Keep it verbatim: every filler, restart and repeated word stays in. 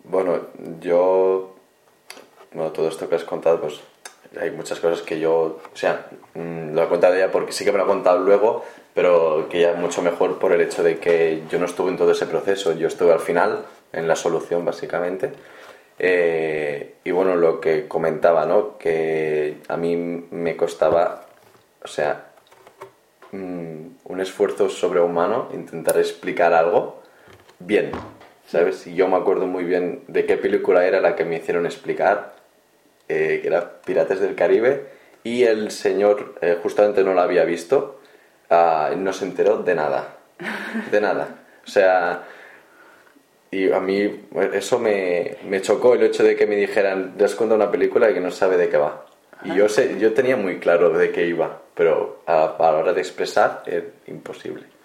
Bueno, yo... Bueno, todo esto que has contado, pues hay muchas cosas que yo... O sea, mmm, lo he contado ya porque sí que me lo he contado luego, pero que ya mucho mejor por el hecho de que yo no estuve en todo ese proceso. Yo estuve al final, en la solución, básicamente. Eh, y bueno, lo que comentaba, ¿no? Que a mí me costaba... O sea, mmm, un esfuerzo sobrehumano intentar explicar algo bien, ¿sabes? Y yo me acuerdo muy bien de qué película era la que me hicieron explicar, eh, que era Piratas del Caribe, y el señor eh, justamente no la había visto, uh, no se enteró de nada, de nada. O sea, y a mí eso me, me chocó el hecho de que me dijeran, te has contado una película y que no sabe de qué va. Y yo, sé, yo tenía muy claro de qué iba, pero a, a la hora de expresar es imposible.